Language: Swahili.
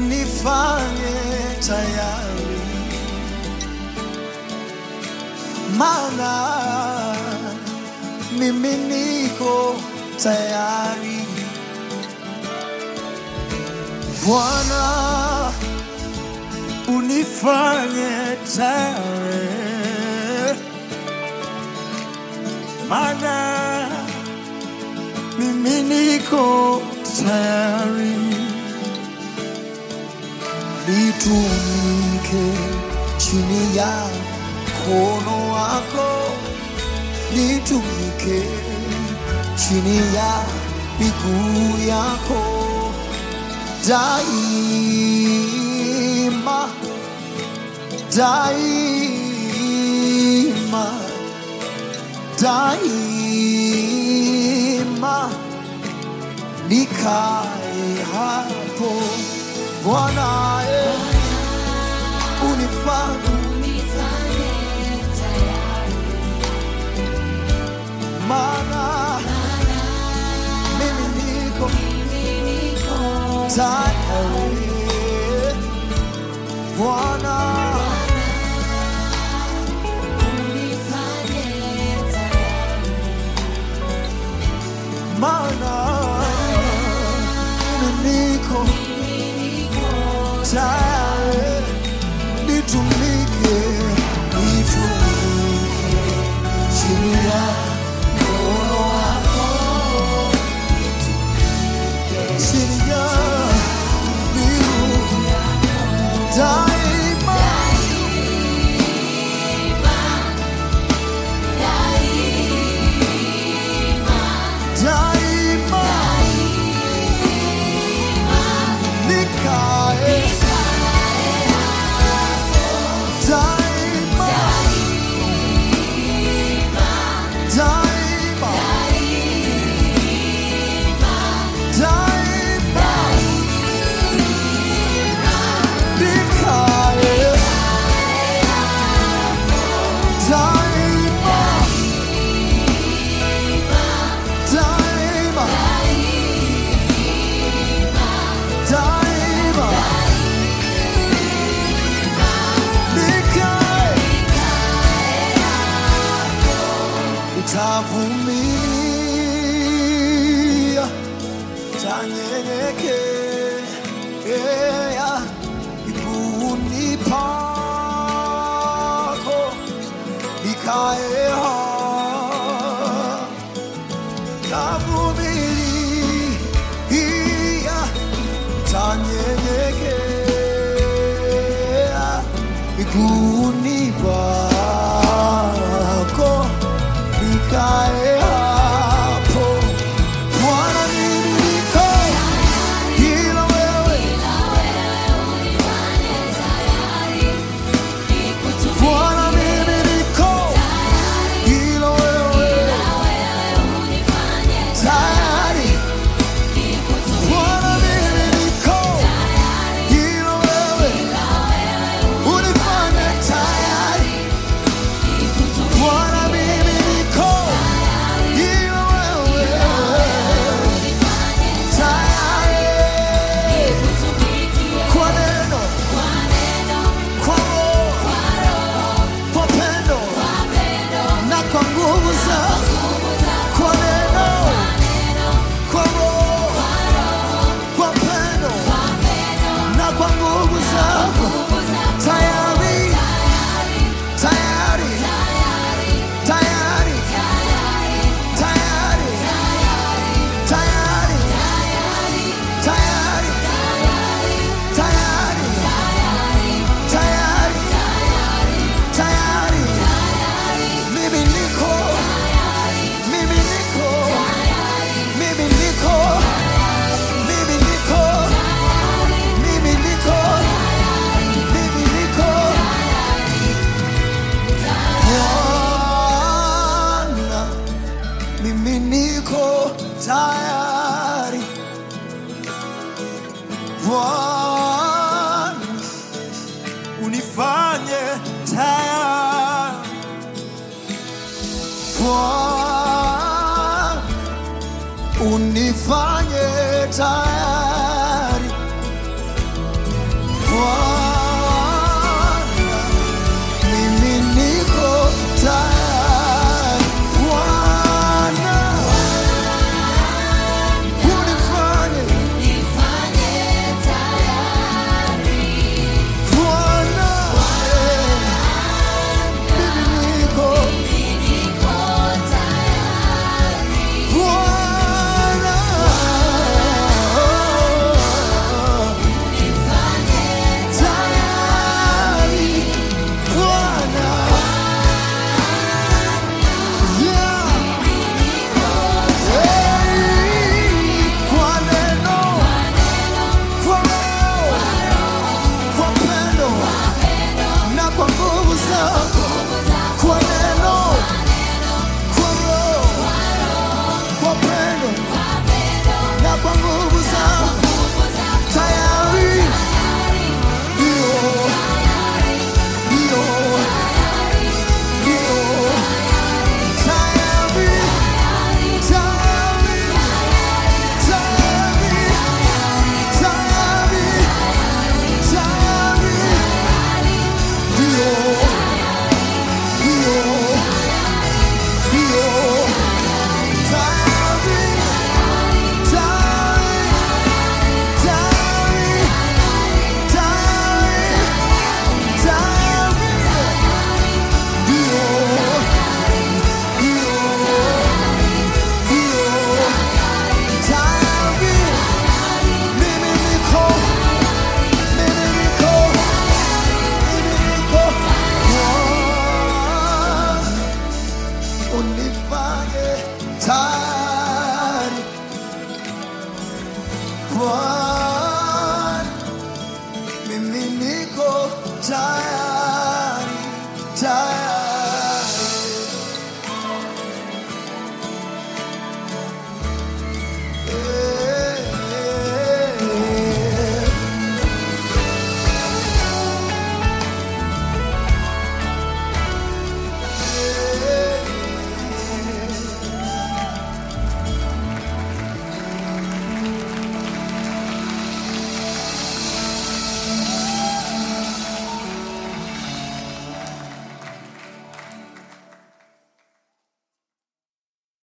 unifanye tayari, maana mimi niko tayari. Bwana, unifanye tayari, maana mimi niko tayari. Nitumike chini ya mkono wako, nitumike chini ya miguu yako daima, daima, daima, nikae hapo. Bwana, unifanye tayari, maana mimi niko tayari. Bwana, unifanye tayari, maana mimi niko tayari. Nitumike chini ya mkono wako, chini ya miguu daima, daima, nikae daima, daima, daima, nikae daima, daima, daima, nitavumilia, nitanyenyekea miguuni pako, nikae hapo. Nitavumilia, nitanyenyekea miguuni pako, nikae hapo. Bwana, mimi niko ila wewe unifanye tayari. Bwana, mimi niko ila wewe unifanye tayari. Bwana, mimi niko ila wewe unifanye tayari. mimi niko tayari.